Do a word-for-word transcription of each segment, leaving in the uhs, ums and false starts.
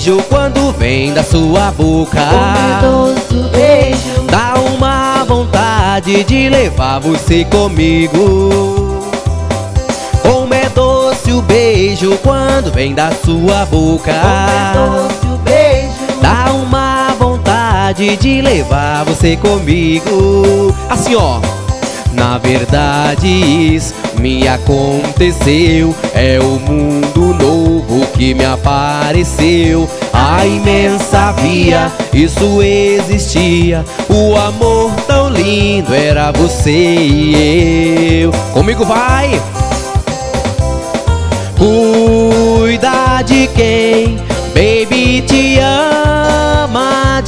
beijo quando vem da sua boca. Como é doce o beijo, dá uma vontade de levar você comigo. Como é doce o beijo quando vem da sua boca. como é doce o beijo, dá uma vontade de levar você comigo. Assim ó. Na verdade isso me aconteceu, é o mundo novo que me apareceu. A imensa via, isso existia, o amor tão lindo era você e eu. Comigo vai! Cuida de quem, baby, te ama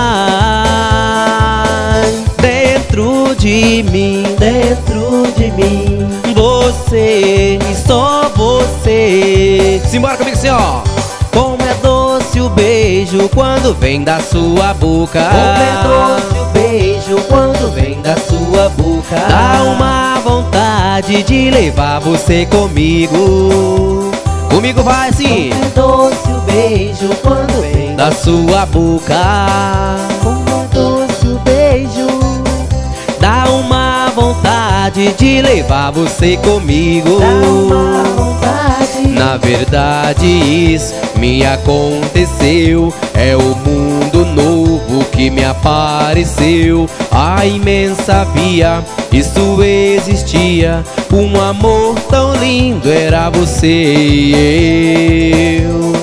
demais. Dentro de mim, dentro de mim, você e só você. Simbora comigo assim ó. Como é doce o beijo quando vem da sua boca. como é doce o beijo quando vem da sua boca. dá uma vontade de levar você comigo. Comigo vai assim. Como é doce o beijo quando vem Da sua boca. Como é doce o beijo, dá uma vontade de levar você comigo. dá uma vontade. Na verdade isso me aconteceu, é o mundo novo que me apareceu. A imensa via, isso existia, um amor tão lindo era você e eu.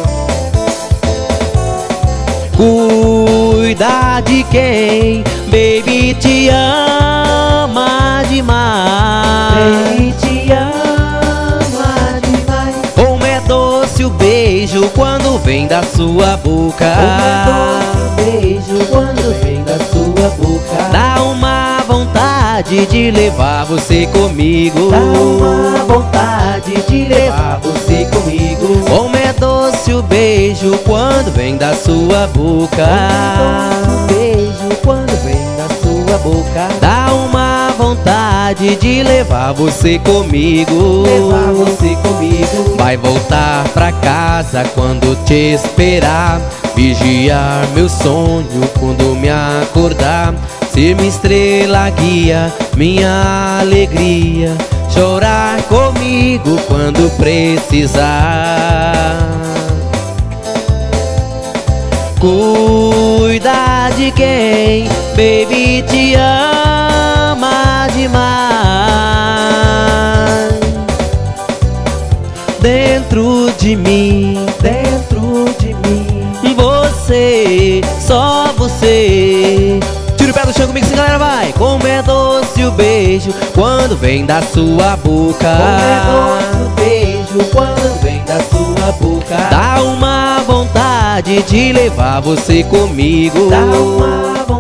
Cuida de quem, baby, te ama demais. Ele te ama demais. Como é doce o beijo quando vem da sua boca. Como é doce o beijo quando vem da sua boca. dá uma vontade de levar você comigo. Dá uma vontade de levar você comigo. Como é doce o beijo quando vem da sua boca. Doce o beijo quando vem da sua boca. dá uma vontade de levar você comigo. Levar você comigo. Vai voltar pra casa quando te esperar, vigiar meu sonho quando me acordar, ser minha estrela guia, minha alegria, chorar comigo quando precisar. Cuida de quem, baby, te ama demais. Dentro de mim, Dentro de mim, você, só você. Tira o pé do chão comigo, sim, galera, vai. Como é doce o beijo quando vem da sua boca. como é doce o beijo quando vem da sua boca. dá uma vontade de levar você comigo. Dá uma vontade